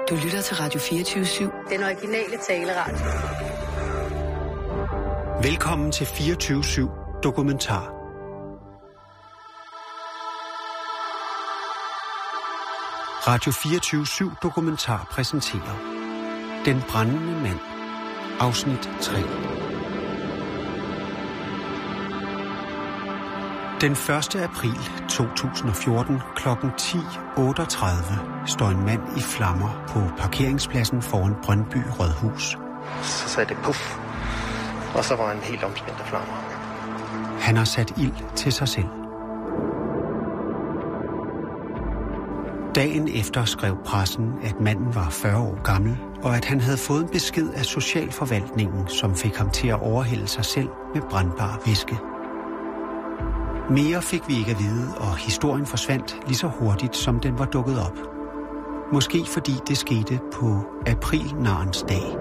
Du lytter til Radio 24/7. Den originale taleradio. Velkommen til 24/7 Dokumentar. Radio 24/7 Dokumentar præsenterer Den brændende mand, afsnit 3. Den 1. april 2014 kl. 10:38 står en mand i flammer på parkeringspladsen foran Brøndby Rådhus. Så sagde det puff, og så var han helt omspændt af flammer. Han har sat ild til sig selv. Dagen efter skrev pressen, at manden var 40 år gammel, og at han havde fået en besked af socialforvaltningen, som fik ham til at overhælde sig selv med brændbar væske. Mere fik vi ikke at vide, og historien forsvandt lige så hurtigt, som den var dukket op. Måske fordi det skete på aprilnarens dag.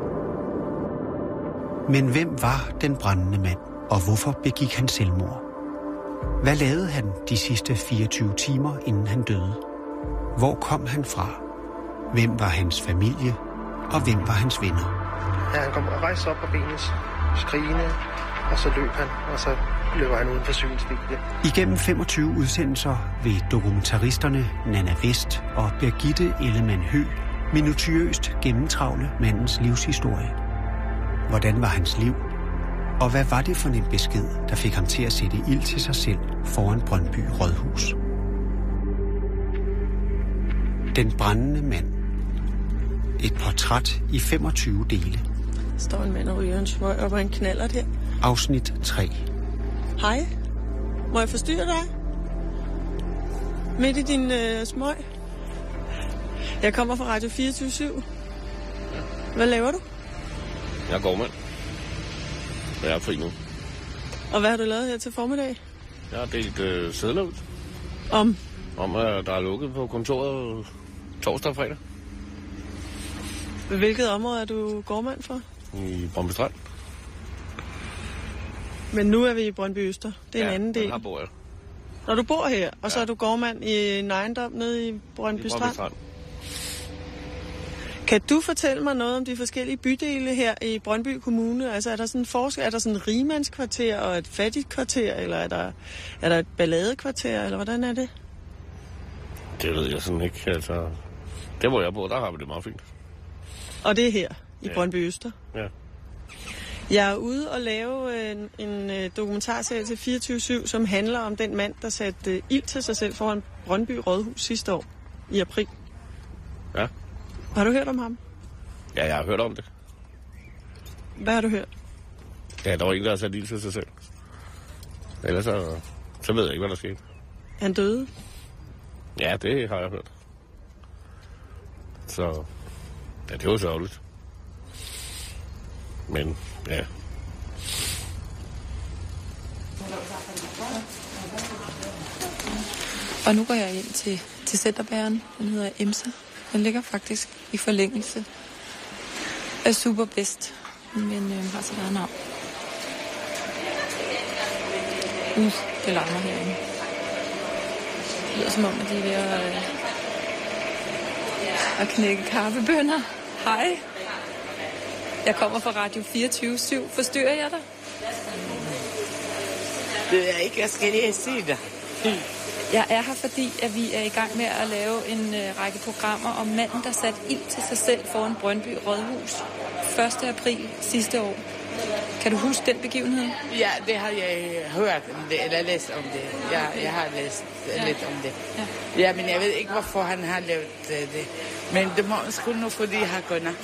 Men hvem var den brændende mand, og hvorfor begik han selvmord? Hvad lavede han de sidste 24 timer, inden han døde? Hvor kom han fra? Hvem var hans familie? Og hvem var hans venner? Ja, han kom og rejste op på benene, skrigende, og så løb han, og så løber han uden for synsvidde. Igennem 25 udsendelser vil dokumentaristerne Nanna Vest og Birgitte Ellemann Høgh minutiøst gennemtravle mandens livshistorie. Hvordan var hans liv? Og hvad var det for en besked, der fik ham til at sætte ild til sig selv foran Brøndby Rådhus? Den brændende mand. Et portræt i 25 dele. Står en mand og ryger en smøg op ad en knallert her. Afsnit 3. Hej. Må jeg forstyrre dig? Midt i din smøg? Jeg kommer fra Radio 24/7. Hvad laver du? Jeg er gårdmand. Jeg er fri nu. Og hvad har du lavet her til formiddag? Jeg har delt sedler ud. Om at der er lukket på kontoret torsdag og fredag. Hvilket område er du gårdmand for? I Brøndby Strand. Men nu er vi i Brøndby Øster. Det er en anden del. Ja, her bor jeg. Når du bor her, og så er du gårdmand i en ejendom nede i Brøndby Strand. Kan du fortælle mig noget om de forskellige bydele her i Brøndby Kommune? Altså er der sådan en forskel? Er der sådan et rigmandskvarter og et fattigt kvarter, eller er der et balladekvarter, eller hvordan er det? Det ved jeg sådan ikke. Altså, der hvor jeg bor, der har vi det meget fint. Og det er her i Brøndby Øster? Ja. Jeg er ude og lave en dokumentarserie til 24/7, som handler om den mand, der satte ild til sig selv foran Brøndby Rådhus sidste år i april. Ja. Har du hørt om ham? Ja, jeg har hørt om det. Hvad har du hørt? Ja, der var en, der har sat ild til sig selv. Ellers så ved jeg ikke, hvad der skete. Han døde? Ja, det har jeg hørt. Så ja, det var sørgeligt. Men ja. Og nu går jeg ind til centerbæren. Den hedder Emsa. Den ligger faktisk i forlængelse af Superbest, men har sit eget navn. Det larmer herinde. Det lyder som om, at de er ved at knække kaffebønner. Hej. Jeg kommer fra Radio 24/7. Forstyrrer jeg dig? Det er ikke, jeg skal lige se dig. Jeg er her, fordi at vi er i gang med at lave en række programmer om manden, der satte ild til sig selv foran Brøndby Rådhus 1. april sidste år. Kan du huske den begivenhed? Ja, det har jeg hørt om det, eller læst om det. Jeg har læst lidt om det. Ja, men jeg ved ikke, hvorfor han har lavet det. Men det må sgu nu, fordi jeg har kunder.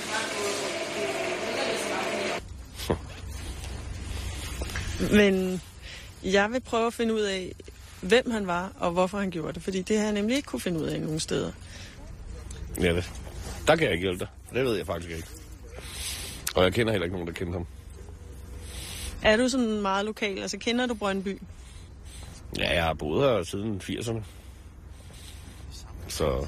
Men jeg vil prøve at finde ud af, hvem han var, og hvorfor han gjorde det. Fordi det har jeg nemlig ikke kunne finde ud af nogen steder. Ja, der kan jeg ikke hjælpe dig. Det ved jeg faktisk ikke. Og jeg kender heller ikke nogen, der kender ham. Er du sådan meget lokal? Altså, kender du Brøndby? Ja, jeg har boet her siden 80'erne. Så...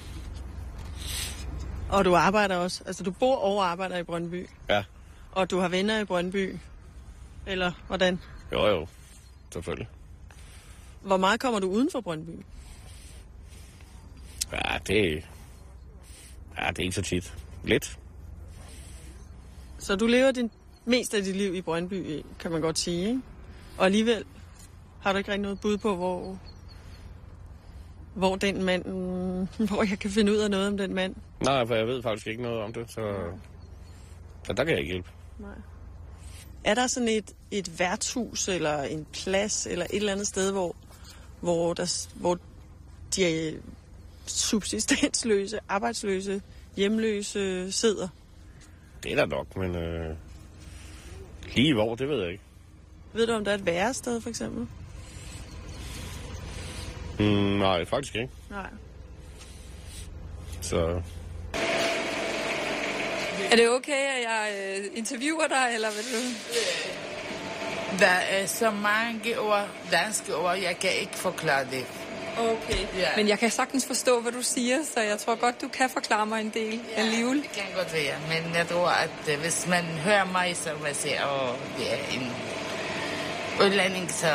Og du arbejder også? Altså, du bor og arbejder i Brøndby? Ja. Og du har venner i Brøndby? Eller hvordan? Jo, selvfølgelig. Hvor meget kommer du uden for Brøndby? Ja, det Ja, det er ikke så tit. Lidt. Så du lever din mest af dit liv i Brøndby, kan man godt sige, ikke? Og alligevel har du ikke rigtig noget bud på, hvor den mand, hvor jeg kan finde ud af noget om den mand? Nej, for jeg ved faktisk ikke noget om det, så der kan jeg ikke hjælpe. Nej. Er der sådan et værtshus eller en plads eller et eller andet sted, hvor de subsistensløse, arbejdsløse, hjemløse sidder? Det er der nok, men lige hvor, det ved jeg ikke. Ved du, om der er et værested, for eksempel? Nej, faktisk ikke. Nej. Så... Er det okay, at jeg interviewer dig, eller hvad du? Der er så mange ord, danske ord, jeg kan ikke forklare det. Okay, ja. Men jeg kan sagtens forstå, hvad du siger, så jeg tror godt, du kan forklare mig en del alligevel. Det kan godt være, men jeg tror, at hvis man hører mig, så vil jeg sige, det er en udlænding, så...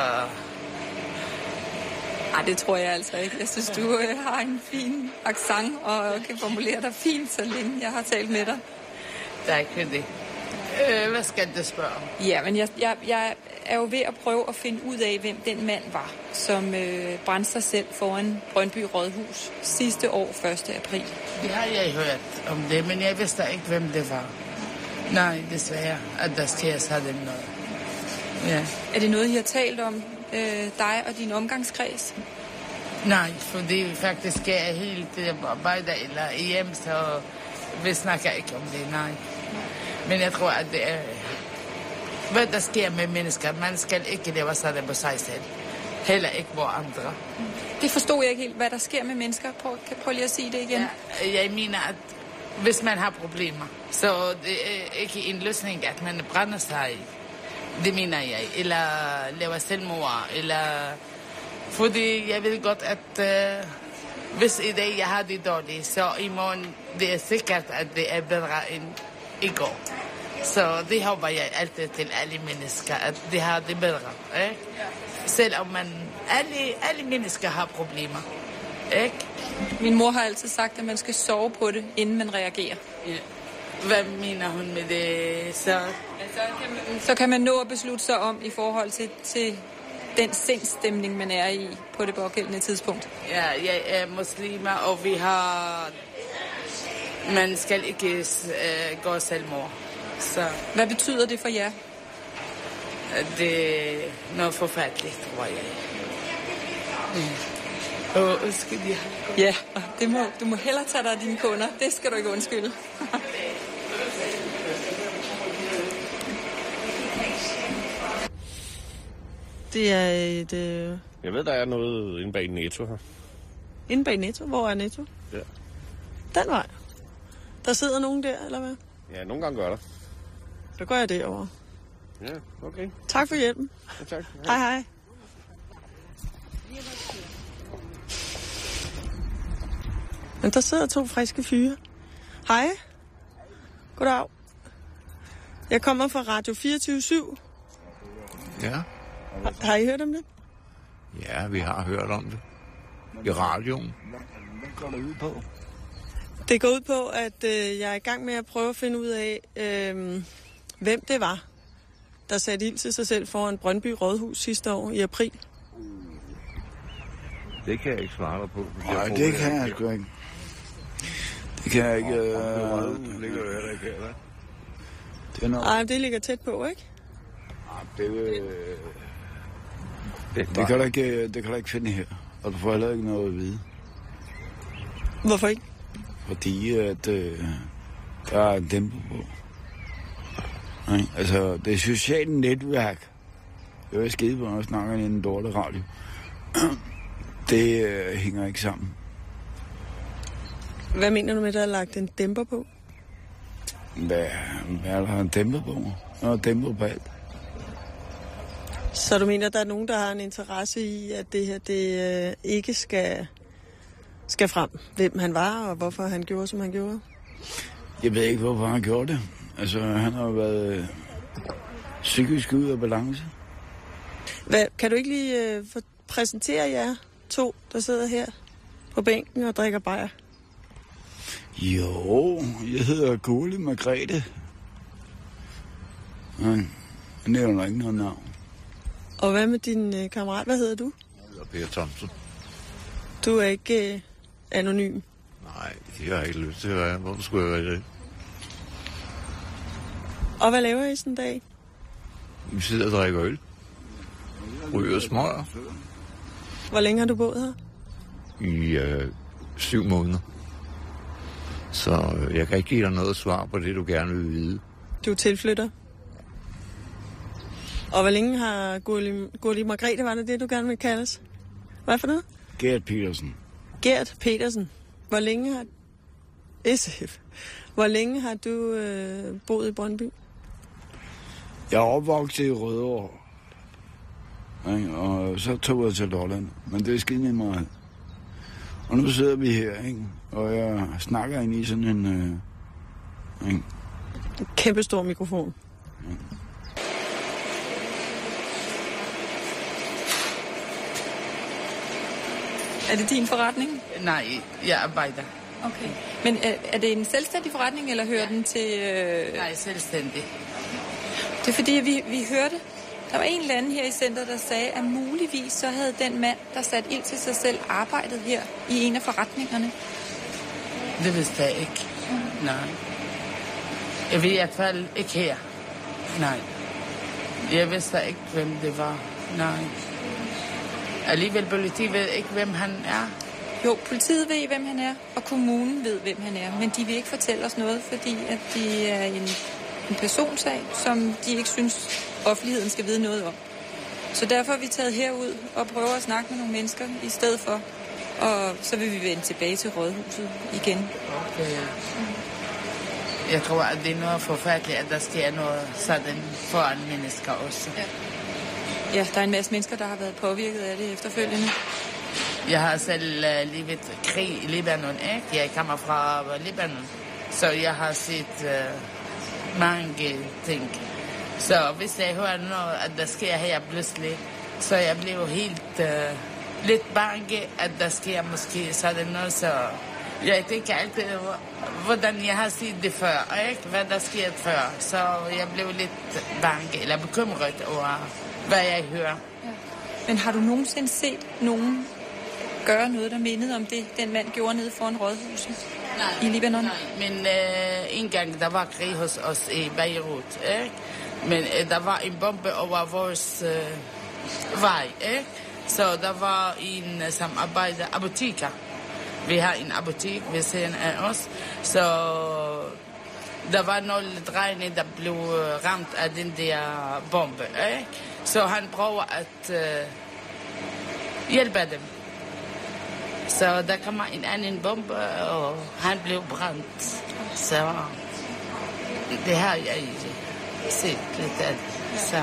Nej, det tror jeg altså ikke. Jeg synes, du har en fin accent og kan formulere dig fint, så længe jeg har talt med dig. Tak for det. Hvad skal du spørge om? Ja, men jeg er jo ved at prøve at finde ud af, hvem den mand var, som brændte sig selv foran Brøndby Rådhus sidste år, 1. april. Det har jeg hørt om det, men jeg vidste ikke, hvem det var. Nej, desværre, at der sker sådan noget. Ja. Er det noget, I har talt om, dig og din omgangskreds? Nej, fordi faktisk er jeg helt arbejder eller hjem, så vi snakker ikke om det, nej. Men jeg tror, at det er... Hvad der sker med mennesker, man skal ikke leve sådan på sig selv. Heller ikke på andre. Det forstod jeg ikke helt, hvad der sker med mennesker. Prøv lige at sige det igen. Ja, jeg mener, at hvis man har problemer, så det er ikke en løsning, at man brænder sig. Det mener jeg. Eller laver selvmord. Eller... Fordi jeg ved godt, at hvis i dag jeg har det dårligt, så i morgen det er sikkert, at det er bedre end i går. Så det håber jeg altid til alle mennesker, at de har det bedre. Ikke? Selvom alle mennesker har problemer. Ikke? Min mor har altid sagt, at man skal sove på det, inden man reagerer. Ja. Hvad mener hun med det så? Så kan man nå at beslutte sig om i forhold til den sindsstemning, man er i på det pågældende tidspunkt. Ja, jeg er muslimer, og vi har... Man skal ikke gå selvmord. Så... Hvad betyder det for jer? Det er noget forfærdeligt, tror jeg. Undskyld, ja, du må hellere tage dig af dine kunder. Det skal du ikke undskylde. Det er et... Jeg ved, der er noget inde bag Netto her. Inde bag Netto? Hvor er Netto? Ja. Den vej? Der sidder nogen der, eller hvad? Ja, nogle gange gør der. Så går jeg derover. Ja, okay. Tak for hjælpen. Ja, tak. Hej, hej. Men der sidder 2 friske fyre. Hej. Goddag. Jeg kommer fra Radio 24/7. Ja. Har I hørt om det? Ja, vi har hørt om det. I radioen. Hvad går det ud på? Det går ud på, at jeg er i gang med at prøve at finde ud af, hvem det var, der satte ild til sig selv foran Brøndby Rådhus sidste år i april. Det kan jeg ikke svare dig på. Nej, det kan jeg sgu ikke. Det kan jeg ikke. Det ligger jo heller ikke her, da. Nej, det ligger tæt på, ikke? Det kan du ikke finde her. Og du får heller ikke noget at vide. Hvorfor ikke? Fordi at der er en dæmper på. Nej, altså, det er socialt netværk. Det er skide på, når jeg snakker i en dårlig radio. Det hænger ikke sammen. Hvad mener du med, at der er lagt en dæmper på? Hvad er der en dæmper på? Der er dæmper på alt. Så du mener, at der er nogen, der har en interesse i, at det her det ikke skal frem? Hvem han var, og hvorfor han gjorde, som han gjorde? Jeg ved ikke, hvorfor han gjorde det. Altså, han har været psykisk ud af balance. Kan du ikke lige præsentere jer 2, der sidder her på bænken og drikker bajer? Jo, jeg hedder Gurli Margrethe. Nej, jeg nævner ikke noget navn. Og hvad med din kammerat? Hvad hedder du? Jeg hedder Per Thomsen. Du er ikke anonym? Nej, det har jeg ikke lyst til at være. Hvorfor skulle jeg være det? Og hvad laver I sådan en dag? Vi sidder og drikker øl. Ryger smøger. Hvor længe har du boet her? I 7 måneder. Så jeg kan ikke give dig noget svar på det, du gerne vil vide. Du er tilflytter. Og hvor længe har Gurli Margrethe, var det, du gerne vil kaldes? Hvad for noget? Gert Petersen. Gert Petersen. Hvor længe har... SF. Hvor længe har du boet i Brøndby? Jeg er opvokset i Rødovre. Og så tog jeg til Lolland. Men det er skide meget. Og nu sidder vi her, ikke? Og jeg snakker ind i sådan en kæmpe stor mikrofon. Ja. Er det din forretning? Nej, jeg arbejder. Okay. Men er det en selvstændig forretning, eller hører den til... Nej, selvstændig. Det er fordi, vi hørte... Der var en eller anden her i centret, der sagde, at muligvis så havde den mand, der satte ild til sig selv, arbejdet her i en af forretningerne. Det vidste jeg ikke. Nej. Jeg ved i hvert fald ikke her. Nej. Jeg vidste ikke, hvem det var. Nej. Alligevel politiet ved ikke, hvem han er. Jo, politiet ved, hvem han er, og kommunen ved, hvem han er. Men de vil ikke fortælle os noget, fordi at det er en personsag, som de ikke synes, offentligheden skal vide noget om. Så derfor har vi taget herud og prøver at snakke med nogle mennesker i stedet for. Og så vil vi vende tilbage til Rådhuset igen. Okay. Jeg tror, at det er noget forfærdeligt, at der sker noget sådan foran mennesker også. Ja, der er en masse mennesker, der har været påvirket af det efterfølgende. Jeg har selv levet krig i Libanon, ikke? Jeg kommer fra Libanon, så jeg har set mange ting. Så hvis jeg hører noget, at der sker her pludselig, så jeg bliver helt lidt bange, at der sker måske sådan noget, så jeg tænker altid, hvordan jeg har set det før, ikke? Hvad der sker før, så jeg blev lidt bange, eller bekymret over, hvad jeg hører. Ja. Men har du nogensinde set nogen gøre noget, der mindede om det, den mand gjorde nede foran Rådhuset i Libanon? Nej, men en gang, der var krig hos os i Beirut, ikke? Men der var en bombe over vores vej, ikke? Så der var en, som arbejder apoteker. Vi har en apotek ved siden af os, så der var nogle drenge, der blev ramt af den der bombe, ikke? Så han prøver at hjælpe dem. Så der kommer en anden bombe, og han blev brændt. Så det har jeg set lidt af. Så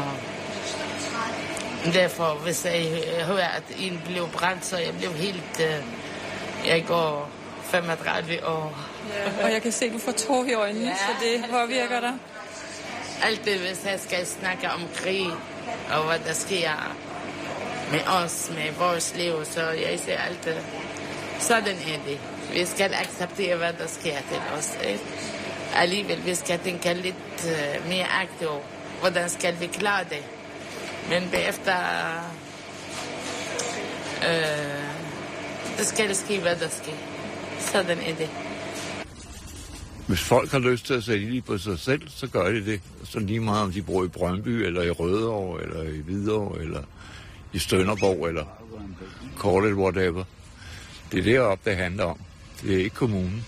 derfor, hvis jeg hører, at en blev brændt, så jeg blev helt... Jeg går 35 år. Ja, og jeg kan se, at du får tår i øjnene, ja, så det påvirker dig. Altid, hvis jeg skal snakke om krig, og hvad der sker med os, med vores liv, så jeg siger altid, sådan er det. Vi skal acceptere, hvad der sker til os. Ikke? Alligevel, vi skal tænke lidt mere aktivt, hvordan skal vi klare det. Men bagefter, det skal ske, hvad der sker. Sådan er det. Hvis folk har lyst til at sætte ild på sig selv, så gør de det. Så lige meget om de bor i Brøndby, eller i Rødovre, eller i Hvidovre, eller i Stønderborg, eller Kortet, whatever. Det er deroppe, det handler om. Det er ikke kommunen.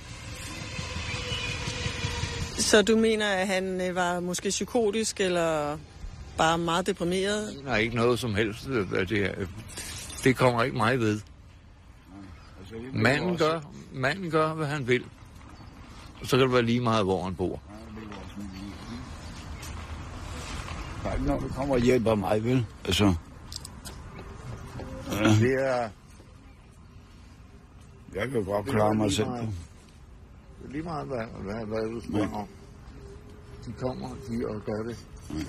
Så du mener, at han var måske psykotisk, eller bare meget deprimeret? Der er ikke noget som helst. Det kommer ikke mig ved. Manden gør, hvad han vil. Og så kan det være lige meget, hvor han bor. Der er ikke noget, der kommer og hjælper mig, vel? Altså. Ja. Det er... Jeg kan godt klare mig selv. Det er lige meget, hvad du spørger om. De kommer, og gør det.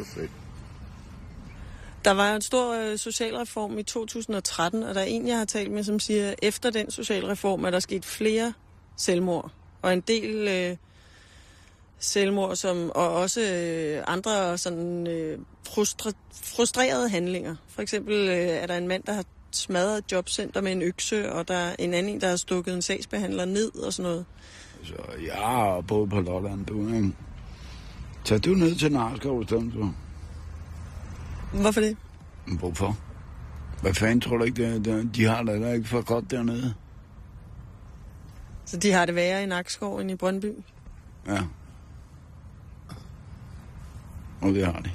Der var en stor socialreform i 2013, og der er en, jeg har talt med, som siger, at efter den socialreform er der sket flere selvmord Og en del selvmord, og også andre sådan frustrerede handlinger. For eksempel er der en mand, der har smadret et jobcenter med en økse, og der er en anden, der har stukket en sagsbehandler ned og sådan noget. Så jeg har boet på Lolland, du, ikke? Så du ned til Narskov i stedet for. Hvorfor det? Hvorfor? Hvad fanden tror du ikke, de har det der ikke for godt dernede? Så de har det værre i Nakskov end i Brøndby? Ja. Og det har de.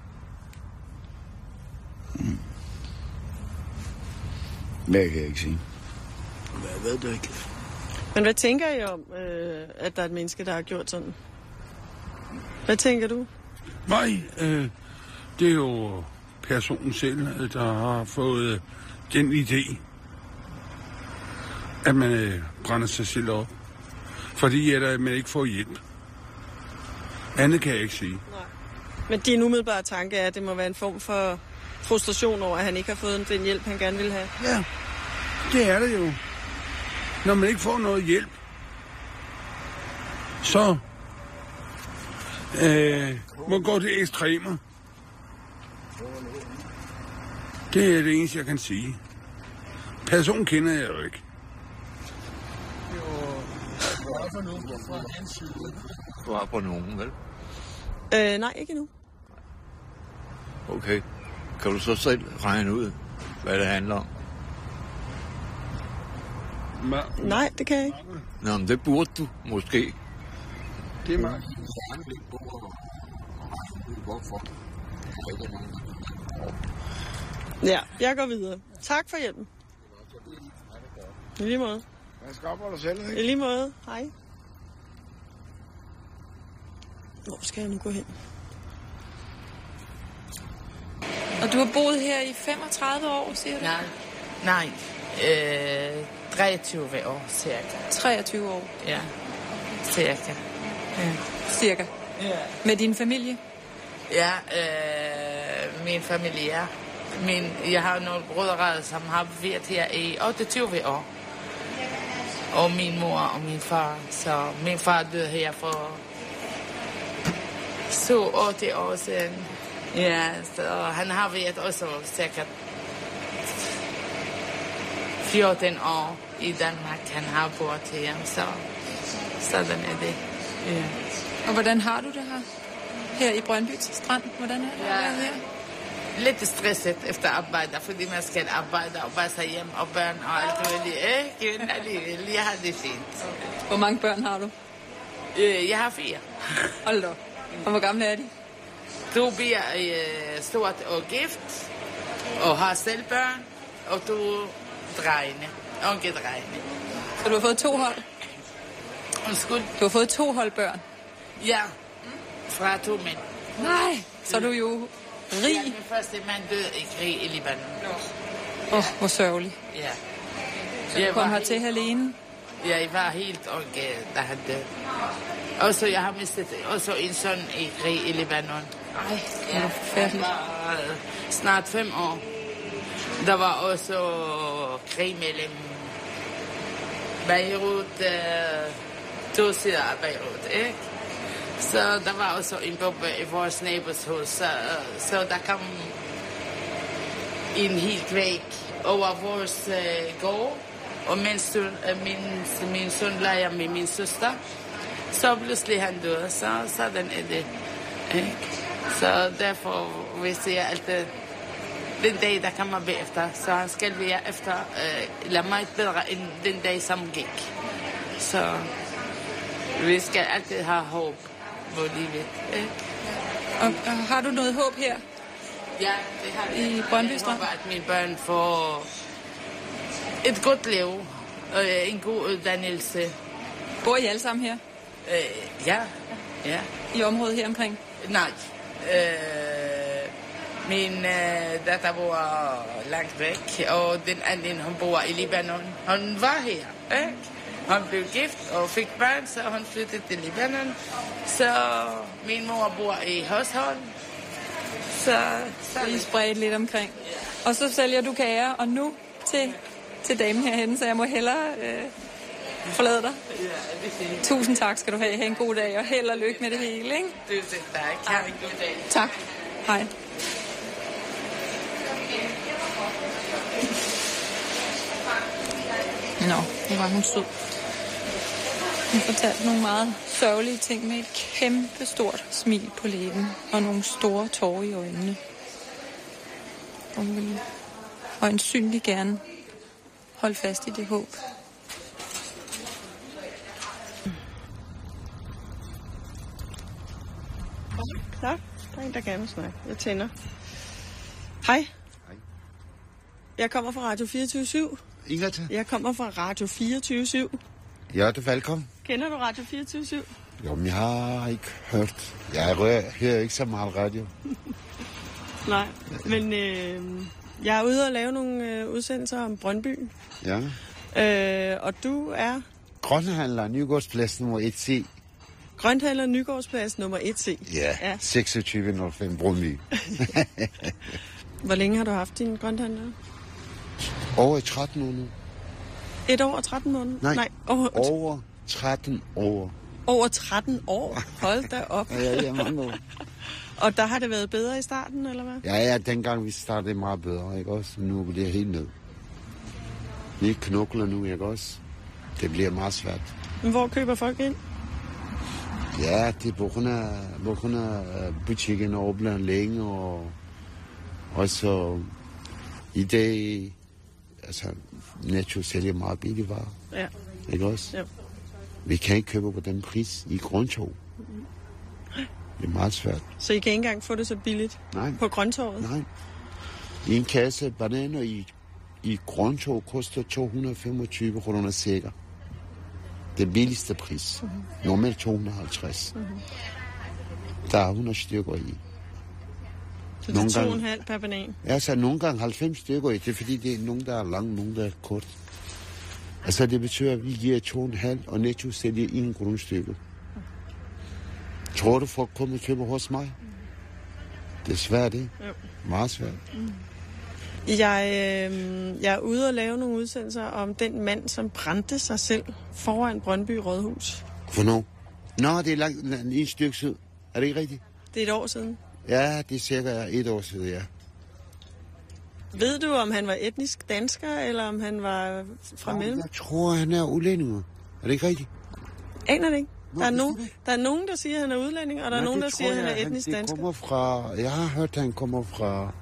Hvad kan jeg ikke sige? Hvad ved du ikke? Men hvad tænker I om, at der er et menneske, der har gjort sådan? Hvad tænker du? Nej, det er jo personen selv, der har fået den idé, at man brænder sig selv op. Fordi at man ikke får hjælp. Andet kan jeg ikke sige. Nej. Men din umiddelbare tanke er, at det må være en form for frustration over, at han ikke har fået den hjælp, han gerne vil have? Ja, det er det jo. Når man ikke får noget hjælp, så må gå til ekstremer. Det er det eneste, jeg kan sige. Person kender jeg jo ikke. Du har på nogen, vel? Nej, ikke endnu. Okay. Kan du så selv regne ud, hvad det handler om? Nej, det kan jeg ikke. Nå, men det burde du måske. Det er mig. Ja, jeg går videre. Tak for hjælpen. I lige måde. Jeg skal op over dig selv, ikke? I lige måde. Hej. Hvor skal jeg nu gå hen? Og du har boet her i 35 år, siger du? Nej. 23 år, cirka. 23 år? Ja, cirka. Ja. Cirka? Ja. Med din familie? Ja, min familie, ja. Jeg har nogle brødre, som har været her i 28 år. Og min mor og min far. Så min far døde her for 8 år siden. Ja, så han har været også sikkert 14 år i Danmark. Han har boet her, så sådan er det. Ja. Og hvordan har du det her? Her i Brøndby Strand? Hvordan er det at være her? Lidt stresset efter arbejde, fordi man skal arbejde og bare sig hjem og børn og alt muligt. Men alligevel, jeg har det fint. Hvor mange børn har du? Jeg har 4. Hold da. Og hvor gamle er de? Du bliver stort og gift, og har selv børn, og du unge drenge. Så du har fået 2 hold? Undskyld? Du har fået 2 hold børn? Ja, fra 2 mænd. Nej, så er du jo rig. Ja, min første mand døde i krig i Libanon. Hvor sørgelig. Ja. Så du kom hertil alene? Ja, jeg var helt unge, da han døde. Og så jeg har mistet også en søn i krig i Libanon. Ej, det var forfærdeligt. Snart 5 år. Der var også krig mellem Beirut, 2 sider af Beirut, ikke? Så der var også en bombe i vores nabos hus, så der kom en helt væg over vores gård. Og mens min søn leger med min søster, så pludselig han døde, så sådan er det. Ikke? Så derfor vidste jeg altid, den dag, der kommer bagefter, så han skal være efter, eller meget bedre end den dag, som gik. Så vi skal altid have håb på livet. Ikke? Og har du noget håb her? Ja, det har jeg. I Brøndby Strand? Jeg håber, at mine børn får et godt liv, en god uddannelse. Bor I alle sammen her? Ja. I området her omkring? Nej. Min datter bor langt væk, og den anden, hun bor i Libanon. Hun var her, ikke? Hun blev gift og fik børn, så hun flyttede til Libanon. Så min mor bor i Hørsholm. Så I spredt lidt omkring. Og så sælger du kager, og nu til damen herhenne, så jeg må hellere forlade dig? Tusind tak skal du have. Ha' en god dag, og held og lykke med det hele, ikke? Det er det, der er. Ha' en god dag. Tak. Hej. Nå, nu var hun sød. Hun fortalte nogle meget sørgelige ting med et kæmpe stort smil på læben og nogle store tårer i øjnene. Og hun ville øjensynligt gerne holde fast i det håb. Tak. Der er en, der gerne vil snakke. Jeg tænder. Hej. Hej. Jeg kommer fra Radio 24/7. Ingrid? Jeg kommer fra Radio 24/7. Ja, det er velkommen. Kender du Radio 24/7? Jo, men jeg har ikke hørt. Jeg hører ikke så meget radio. Nej, men jeg er ude og lave nogle udsendelser om Brøndby. Ja. Og du er? Grønthandler, Nygårdsplads nummer 1C. Grønthandler, Nygårdsplads nummer 1C. Ja. 2605 Brøndby. Hvor længe har du haft din grønthandler? Over 13 år nu. Et år og 13 måneder? Nej, over 13 år. Over 13 år? Hold da op. Ja, mange år. Og der har det været bedre i starten, eller hvad? Ja, dengang vi startede meget bedre, ikke også? Nu bliver det helt ned. Vi knokler nu, ikke også? Det bliver meget svært. Men hvor køber folk ind? Ja, det er på grund af butikken åbner længe, og så i dag, altså Netto sælger meget billige varer. Ja. Ikke også? Ja. Vi kan ikke købe på den pris i grøntorv. Det er meget svært. Så I kan ikke engang få det så billigt? Nej. På grøntorvet? Nej. En kasse bananer i grøntorv koster 225 kroner sikker. Det billigste pris. Normalt 250. Der er 100 stykker i. Så det er 2,5 per banan? Ja, så nogle gange 90 stykker i. Det er fordi, det er nogen, der er lang, nogen, der er kort. Altså, det betyder, at vi giver 2,5, og Netto sælger 1 grundstykke. Tror du, folk kommer og køber hos mig? Det er svært, ikke? Jo. Meget svært. Jeg er ude og lave nogle udsendelser om den mand, som brændte sig selv foran Brøndby Rådhus. Hvornår? Nå, det er langt en stykke siden. Er det ikke rigtigt? Det er et år siden. Ja, det er cirka 1 år siden, ja. Ved du, om han var etnisk dansker, eller om han var fra Mellem? Jeg tror, han er udlænding. Er det ikke rigtigt? Aner det ikke. Der er nogen, der siger, at han er udlænding, og der er nogen, der siger, at han er etnisk dansker. Jeg har hørt, at han kommer fra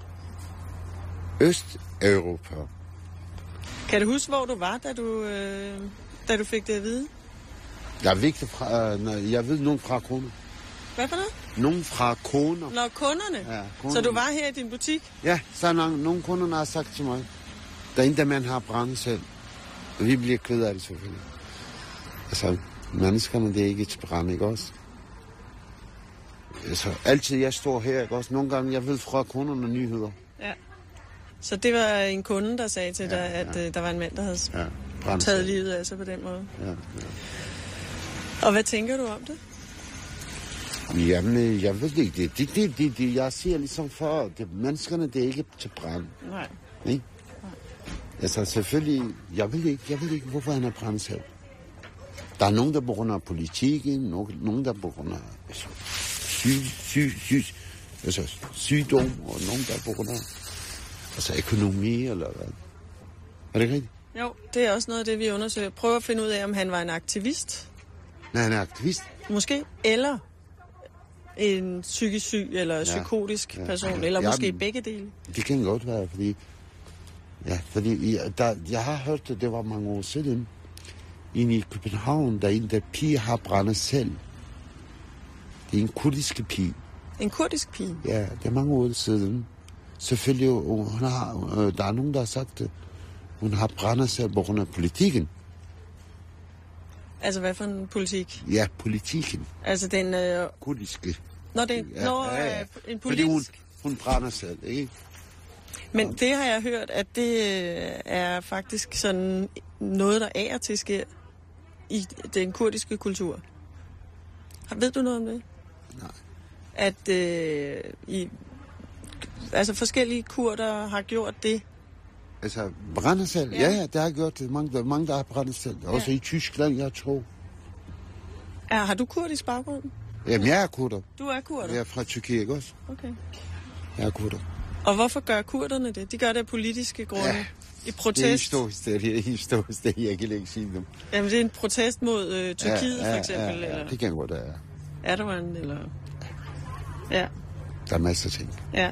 Østeuropa. Kan du huske, hvor du var, da du fik det at vide? Jeg ved nogen fra Kone. Hvad for noget? Nogen fra Kone. Nå, kunderne? Ja, kunderne. Så du var her i din butik? Ja, så er nogle kunder, der har sagt til mig, der er en, der man har brændt selv. Og vi bliver ked af det selvfølgelig. Altså, menneskerne, det er ikke til brand, ikke også? Altså, altid jeg står her, ikke også? Nogle gange, jeg ved fra kunderne nyheder. Ja. Så det var en kunde, der sagde til dig, at der var en mand, der havde taget livet af sig på den måde? Ja. Og hvad tænker du om det? Jamen, jeg ved ikke. Det jeg siger ligesom før, menneskerne, det er ikke til brand. Nej. Ikke? Altså, selvfølgelig, jeg ved ikke, hvorfor han er brændt selv. Der er nogen, der på grund af politikken, nogen, der på grund af sygdom, og nogen, der på grund af økonomi, eller hvad. Er det ikke rigtigt? Jo, det er også noget af det, vi undersøger. Prøver at finde ud af, om han var en aktivist. Nej, han er aktivist. Måske. Eller en psykisk syg, eller psykotisk person, eller måske begge dele. Det kan godt være, fordi jeg har hørt det var mange år siden, inde i København, der er en, der pige har brændt selv. Det er en kurdisk pige. En kurdisk pige? Ja, det er mange år siden. Selvfølgelig, der er nogen, der har sagt det. Hun har brændt selv på grund af politikken. Altså, hvad for en politik? Ja, politikken. Altså den kurdiske. En politisk. Hun brænder selv, ikke? Men det har jeg hørt, at det er faktisk sådan noget, der af og til sker i den kurdiske kultur. Ved du noget om det? Nej. At forskellige kurder har gjort det, Altså, brænder selv? Ja, det har jeg gjort. Det er mange, der har brændt selv. Også i Tyskland, jeg tror. Har du kurdisk baggrund? Jamen, jeg er kurder. Du er kurder? Jeg er fra Tyrkiet, ikke også? Okay. Jeg er kurder. Og hvorfor gør kurderne det? De gør det af politiske grunde. Ja. I protest? Det er historisk, jeg kan ikke sige dem. Jamen, det er en protest mod Tyrkiet, for eksempel? Ja, det kan godt være. Erdogan, eller... Ja. Der er masser af ting. Ja.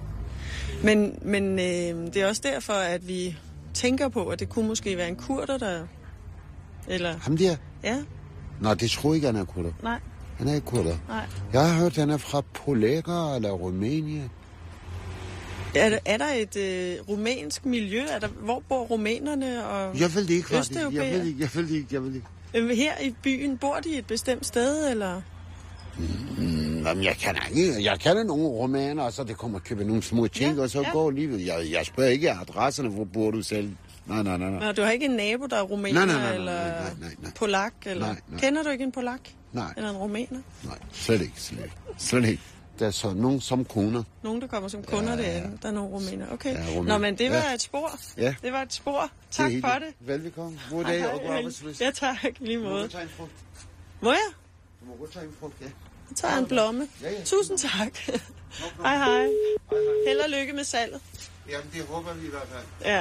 Men det er også derfor, at vi tænker på, at det kunne måske være en kurder, der... Eller... Ham der? Ja. Nå, det tror jeg ikke, han er kurder. Nej. Han er ikke kurder. Nej. Jeg har hørt, at han er fra Polen eller Rumænien. Er der et rumænsk miljø? Hvor bor rumænerne og jeg ved det ikke, østeuropæere? Jeg ved ikke. Her i byen, bor de et bestemt sted, eller? Jamen, jeg kender nogle rumæner, så det kommer at købe nogle små ting, og så går livet. Jeg spørger ikke adresserne, hvor bor du selv? Nej. Nå, du har ikke en nabo, der er rumæner, eller polak? Eller... Nej. Kender du ikke en polak? Nej. Eller en rumæner? Nej, slet ikke. Der er så nogen som kunder. Nogen, der kommer som kunder derinde. Der er nogle rumæner. Okay. Ja, nå, men det var et spor. Ja. Det var et spor. Tak for det. Velbekomme. God dag og god arbejdsløs. Ja, tak. I lige måde. Må du tage en frugt? Må jeg? Du må godt tage en frugt, ja. Jeg tager en blomme. Ja. Tusind tak. Hej. Held og lykke med salget. Jamen, det håber vi i hvert fald. Ja.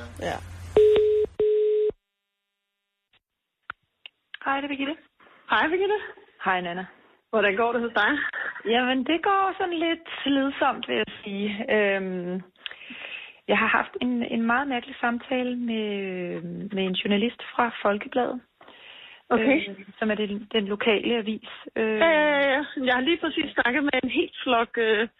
Hej, det er Birgitte. Hej, Birgitte. Hej, Nana. Hvordan går det hos dig? Jamen, det går sådan lidt slidsomt, vil jeg sige. Jeg har haft en meget mærkelig samtale med en journalist fra Folkebladet. Okay. Som er den lokale avis. Ja. Jeg har lige præcis snakket med en helt flok...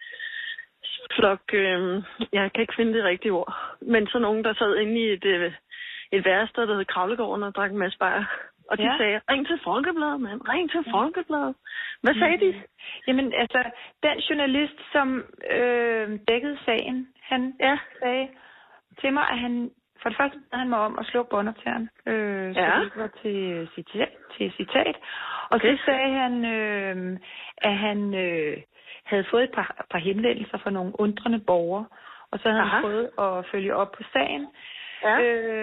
jeg kan ikke finde det rigtige ord. Men så nogen, der sad inde i et værested, der hed Kravlegården og drak en masse bajer. Og de sagde, ring til Folkebladet, mand. Ring til Folkebladet. Hvad sagde de? Jamen, altså, den journalist, som dækkede sagen, han sagde til mig, at han... For det første bad han mig om at slukke båndoptageren, så det ikke var til citat. Og så sagde han, at han havde fået et par henvendelser fra nogle undrende borgere, og så havde han prøvet at følge op på sagen. Ja.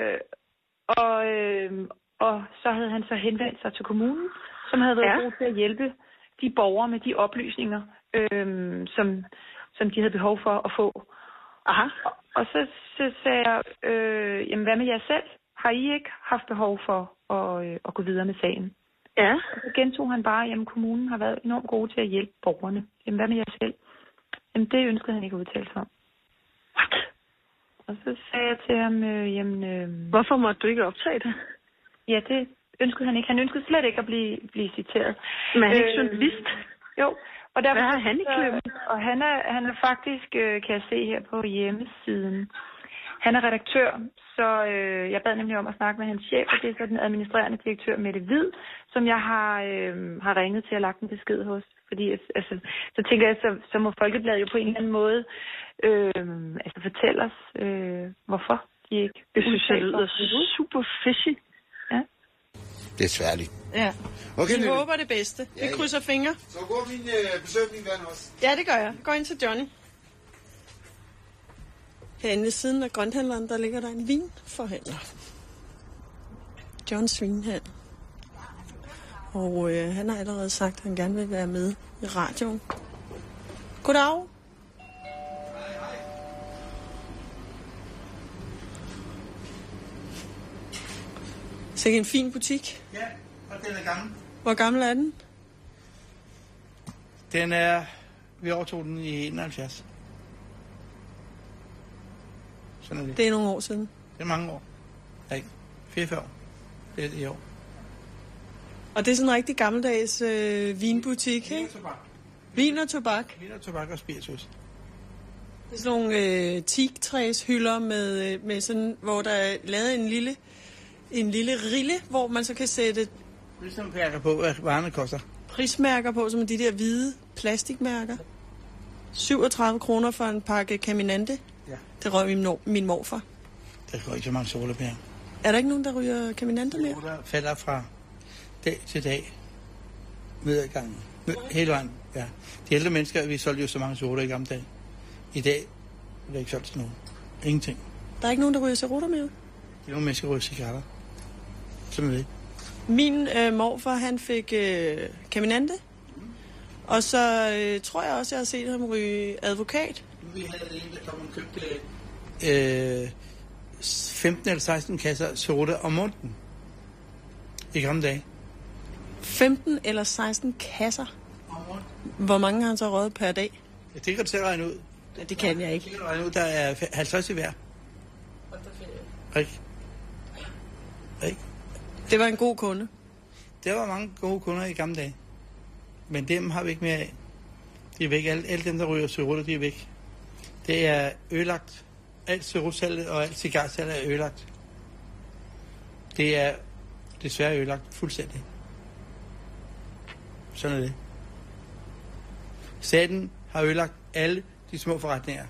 Og så havde han så henvendt sig til kommunen, som havde været god til at hjælpe de borgere med de oplysninger, som de havde behov for at få. Aha. Og så sagde jeg, jamen hvad med jer selv? Har I ikke haft behov for at gå videre med sagen? Ja. Og så gentog han bare, jamen kommunen har været enormt gode til at hjælpe borgerne. Jamen hvad med jer selv? Jamen det ønskede han ikke at udtale sig om. What? Og så sagde jeg til ham, hvorfor måtte du ikke optage det? Ja, det ønskede han ikke. Han ønskede slet ikke at blive citeret. Men han er ikke journalist? Jo. Og derfor, hvad er han i klubben? Og han er faktisk, kan jeg se her på hjemmesiden, han er redaktør, så jeg bad nemlig om at snakke med hans chef, og det er så den administrerende direktør Mette Hvid, som jeg har ringet til og lagt en besked hos. Fordi så tænker jeg, så må Folkebladet jo på en eller anden måde fortælle os, hvorfor de ikke... Det synes jeg lyder super fishy. Ja. Det er sværligt. Ja. Okay, vi håber det bedste. Vi krydser fingre. Så går min besøgning vand også. Ja, det gør jeg. Gå ind til Johnny. Herinde ved siden af grønthandleren, der ligger der en vinforhandler. Johns Vinhandel. Og han har allerede sagt, at han gerne vil være med i radioen. Goddag. Så det er en fin butik. Ja, og den er gammel. Hvor gammel er den? Den er... Vi overtog den i 71. Sådan er det. Det er nogle år siden. Det er mange år. Ja, ikke? 44 år. Det er i år. Og det er sådan en rigtig gammeldags vinbutik, ikke? Vin og tobak. Vin og tobak og spiritus. Det er sådan nogle teaktræshylder med sådan, hvor der er lavet en lille rille, hvor man så kan sætte prismærker på, hvad varerne koster. Prismærker på, som de der hvide plastikmærker. 37 kroner for en pakke Caminante. Ja. Det røg min morfar. Der går ikke så mange solapærer. Er der ikke nogen, der ryger Caminante mere? Der falder fra dag til dag. Nedadgangen. Hele vejen, ja. De ældre mennesker, vi solgte jo så mange soler i gamle dage. I dag er det ikke solgt til nogen. Ingenting. Der er ikke nogen, der ryger cerutter mere? Det er nogle mennesker, der ryger cigaretter. Sådan er det. Min morfar, han fik Caminante. Og så tror jeg også, jeg har set ham ryge advokat. Vi havde en, der kom og købte 15 eller 16 kasser cerutter om måneden. I gamle dage. 15 eller 16 kasser? Hvor mange har han så røget per dag? Ja, det kan du selv regne ud. Ja, det kan jeg ikke. Det kan du regne ud, der er 50 i hver. Ikke? Det var en god kunde. Der var mange gode kunder i gamle dage. Men dem har vi ikke mere af. De er væk. Alle dem, der ryger cerutter, de er væk. Det er ødelagt. Alt cerutsalget og alt cigarsalget er ødelagt. Det er desværre ødelagt fuldstændig. Sådan er det. Staten har ødelagt alle de små forretninger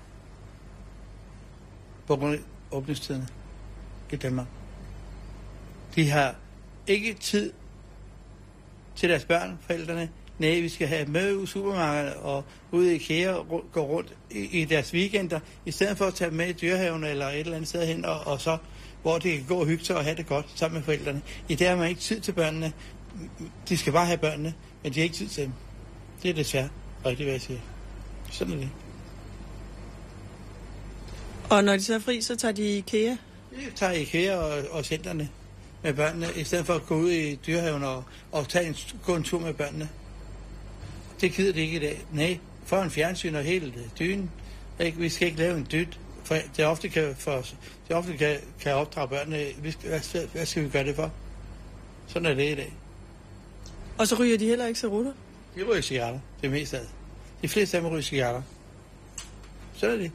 på grund af åbningstiderne i Danmark. De har ikke tid til deres børn, forældrene. Nej, vi skal have med ud i supermarkedet og ude i IKEA og gå rundt i deres weekender, i stedet for at tage dem med i dyrehaven eller et eller andet sted hen, og så, hvor de kan gå og hygge sig og have det godt sammen med forældrene. I det har man ikke tid til børnene. De skal bare have børnene, men de har ikke tid til dem. Det er desværre rigtigt, hvad jeg siger. Sådan er det. Og når de så er fri, så tager de i IKEA? De tager i IKEA og centrene med børnene, i stedet for at gå ud i dyrehaven og gå en tur med børnene. Det gider de ikke i dag. Nej, for en fjernsyn og hele dynen. Vi skal ikke lave en dyt. For det ofte kan opdrage børnene. Hvad skal vi gøre det for? Sådan er det i dag. Og så ryger de heller ikke cerutter? De ryger cigaretter, det meste af det. De fleste af dem ryger cigaretter. Sådan er det.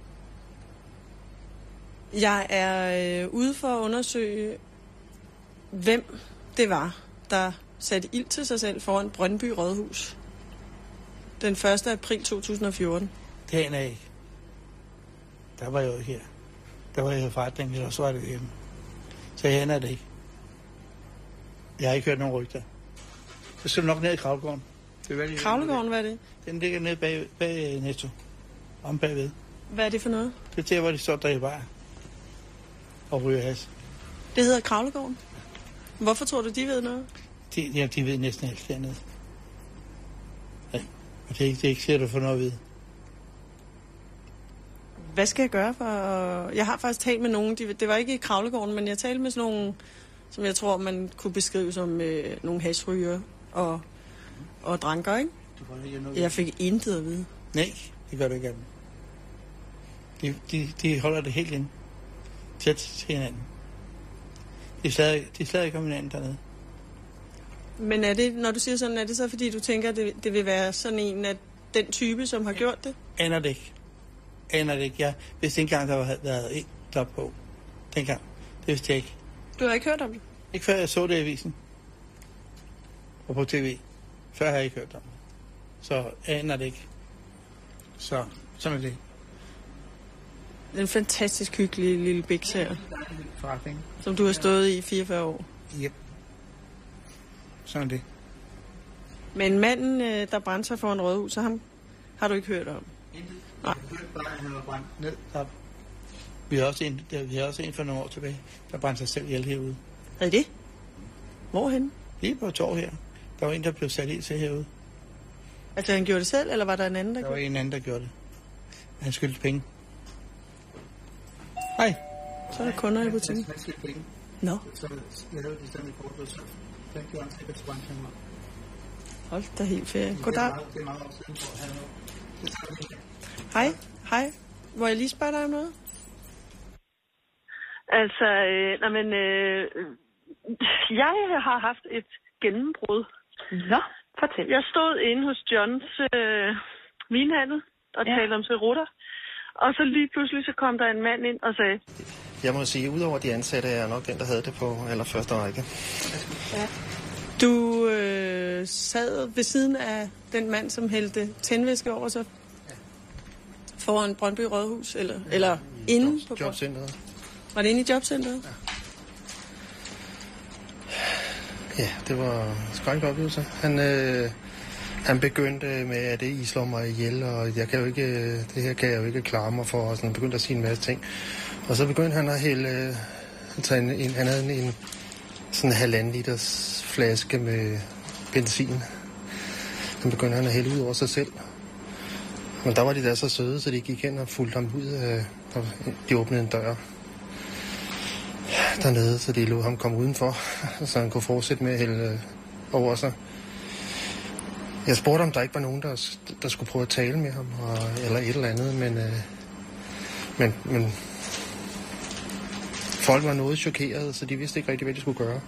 Jeg er ude for at undersøge, hvem det var, der satte ild til sig selv foran Brøndby Rådhus den 1. april 2014. Det aner jeg ikke. Der var jeg jo her. Der var jeg i forretningen, eller så var det hjemme. Så jeg aner det ikke. Jeg har ikke hørt nogen rygter. Så skal du nok ned i Kravlegården. Kravlegården, hvad er det? Den ligger nede bag Netto. Om bagved. Hvad er det for noget? Det er der, hvor de står der i bar og ryger has. Det hedder Kravlegården? Hvorfor tror du, de ved noget? De ved næsten alt dernede. Ja. Og det er ikke sikkert at få noget at vide. Hvad skal jeg gøre for... Jeg har faktisk talt med nogen, det var ikke i Kravlegården, men jeg talte med sådan nogle, som jeg tror, man kunne beskrive som nogle hashryger og dranker, ikke? Jeg fik intet at vide. Nej, det gør du ikke af dem. De holder det helt inde. Tæt til hinanden. De slader ikke om hinanden dernede. Men er det, når du siger sådan, er det så fordi, du tænker, det vil være sådan en af den type, som har gjort det? Aner det ikke. Jeg vidste ikke engang, der havde været en der på. Dengang. Det vidste jeg ikke. Du har ikke hørt om det? Ikke før jeg så det i avisen. Og på tv. Før har jeg ikke hørt om det. Så aner det ikke. Så sådan er det. Det er en fantastisk hyggelig lille biks her. Forretning. Som du har stået i 44 år. Yep. Sådan er det. Men manden, der brændte sig foran Rådhus, så ham har du ikke hørt om? Nej. Han var brændt ned. Vi har også en for nogle år tilbage, der brændte sig selv ihjel herude. Er det? Hvorhen? Lige på et torv her. Der var en, der blev sat i til herude. Altså han gjorde det selv, eller var der en anden, der gjorde det? Der var en anden, der gjorde det. Han skyldte penge. Hej. Så er der kunder i butikken. Han skyldte penge. Nå. Så lavede de sådan et kort, og så den gjorde han sikkert til brandkammer. Hold da helt ferie. Goddag. Det er meget år siden, hvor han Hej. Hej. Må jeg lige spørge dig om noget? Altså, jeg har haft et gennembrud. Nå, fortæl. Jeg stod inde hos Johns vinhandel og talte om cerutter. Og så lige pludselig så kom der en mand ind og sagde... Jeg må sige, udover de ansatte, er jeg nok den, der havde det på allerførste række. Ja. Du sad ved siden af den mand, som hældte tændvæske over sig foran Brøndby Rådhus, eller inde på jobcenteret. Var det inde i jobcenteret? Ja, det var en skrækkelig oplevelse. Han begyndte med, at I slår mig ihjel, og det her kan jeg jo ikke klare mig for, og sådan, han begyndte at sige en masse ting. Og så begyndte han at hælde, han havde en sådan 1,5 liters flaske med benzin. Den begyndte han at hælde ud over sig selv. Men der var de der så søde, så de gik hen og fulgte ham ud. De åbnede en dør dernede, så de lod ham komme udenfor, så han kunne fortsætte med at hælde over sig. Jeg spurgte, om der ikke var nogen, der skulle prøve at tale med ham, eller et eller andet, men folk var noget chokerede, så de vidste ikke rigtig, hvad de skulle gøre.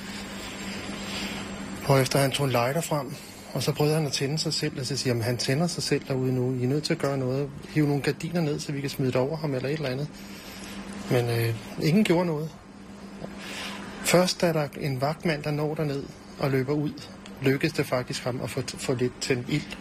Og efter han tog en lighter frem, og så prøvede han at tænde sig selv, og så siger han, han tænder sig selv derude nu. I er nødt til at gøre noget. Hive nogle gardiner ned, så vi kan smide det over ham, eller et eller andet. Men ingen gjorde noget. Først er der en vagtmand, der når derned og løber ud. Lykkedes det faktisk ham at få lidt tændt ild.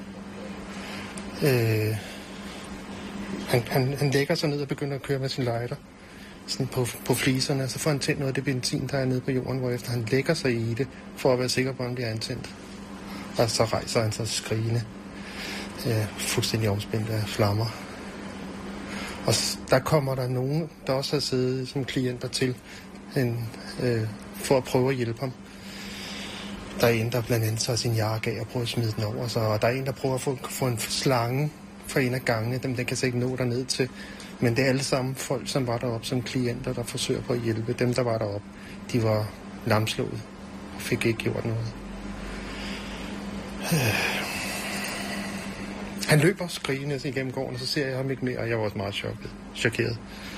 Han lægger sig ned og begynder at køre med sin lighter sådan på fliserne, så får han tændt noget af det benzin, der er nede på jorden, hvorefter han lægger sig i det, for at være sikker på, om det er antændt. Og så rejser han sig skrigende, fuldstændig omspændt af flammer. Og der kommer der nogen, der også har siddet som klienter til, for at prøve at hjælpe ham. Der er en, der blandt andet tager sin jakke af og prøver at smide den over sig, og der er en, der prøver at få en slange fra en af gangene, den kan så ikke nå derned til. Men det er alle sammen folk, som var deroppe som klienter, der forsøger på at hjælpe. Dem, der var deroppe, de var lamslået og fik ikke gjort noget. Han løber skrigende igennem gården, og så ser jeg ham ikke mere, og jeg var også meget chokeret.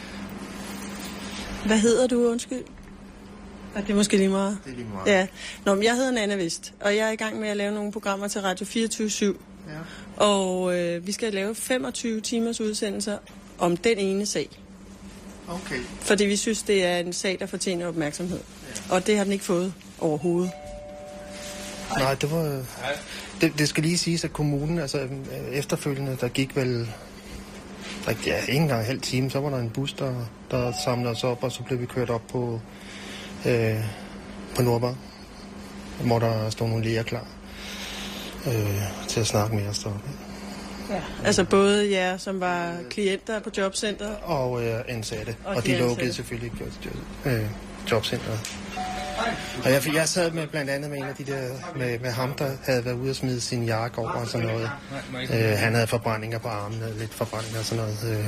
Hvad hedder du, undskyld? Det er måske lige meget. Det er lige meget. Ja. Nå, men jeg hedder Nanna Vist, og jeg er i gang med at lave nogle programmer til Radio 24/7. Ja. Og vi skal lave 25 timers udsendelser om den ene sag. Okay. Fordi vi synes, det er en sag, der fortjener opmærksomhed. Ja. Og det har den ikke fået overhovedet. Nej, det var... Det skal lige siges, at kommunen, altså efterfølgende, der gik vel... ikke engang en halv time, så var der en bus, der samlede os op, og så blev vi kørt op på Nordbar, hvor der stod nogle læger klar til at snakke med os deroppe. Ja. Altså både jer, som var klienter på jobcenter? Og ansatte. Og de lukkede selvfølgelig jobcenteret. Og jeg sad med blandt andet med en af de der, med ham, der havde været ude og smide sin jakke over og sådan noget. Han havde forbrændinger på armene, lidt forbrændinger og sådan noget.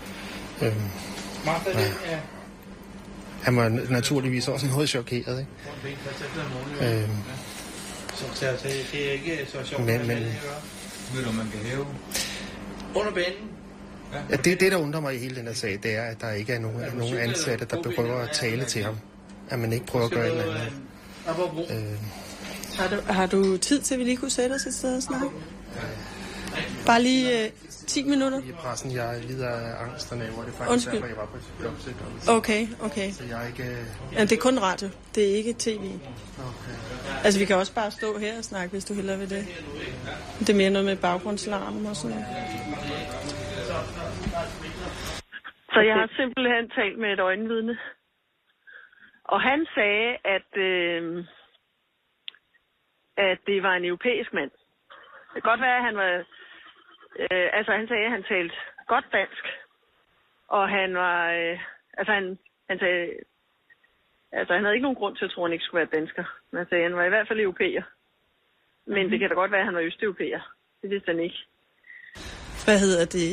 Han var naturligvis også noget chokeret, ikke? Det er ikke så sjovt. Men man kan hæve under banen. Ja, det, der undrer mig i hele den her sag, det er, at der ikke er nogen ansatte, der prøver at tale til ham. At man ikke prøver at gøre et eller andet. Har du tid til, at vi lige kunne sætte os et sted og snakke? Bare lige 10 minutter? I pressen, jeg lider af angst dernede, hvor det faktisk derfor, jeg var på et jobcenter. Okay. Så jeg ikke... Ja, det er kun radio. Det er ikke tv. Okay. Altså, vi kan også bare stå her og snakke, hvis du hellere vil det. Det er mere noget med baggrundslarm og sådan noget. Så jeg har simpelthen talt med et øjenvidne. Og han sagde, at det var en europæisk mand. Det kan godt være, at han var... han sagde, at han talte godt dansk. Og han var... han sagde... Altså, han havde ikke nogen grund til at tro, at han ikke skulle være dansker. Men han sagde, at han var i hvert fald europæer. Men det kan da godt være, at han var østeuropæer. Det vidste han ikke. Hvad hedder det?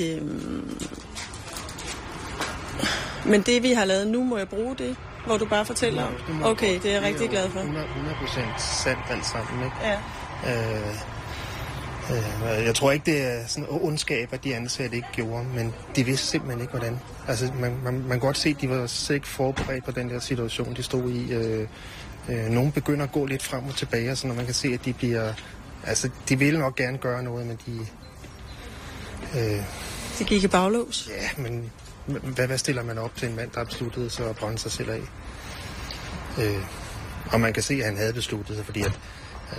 Men det, vi har lavet nu, må jeg bruge det? Hvor du bare fortæller om? Okay, det er jeg rigtig glad for. 100% sandt alt sammen, ikke? Ja. Jeg tror ikke, det er sådan ondskab, at de ansatte ikke gjorde, men de vidste simpelthen ikke, hvordan. Altså, man kan godt se, at de var slet ikke forberedt på den der situation, de stod i. Nogle begynder at gå lidt frem og tilbage, så når man kan se, at de bliver... Altså, de ville nok gerne gøre noget, men de... Det gik i baglås? Ja, men hvad stiller man op til en mand, der har besluttet sig at brænde sig selv af? Og man kan se, at han havde besluttet sig, fordi at...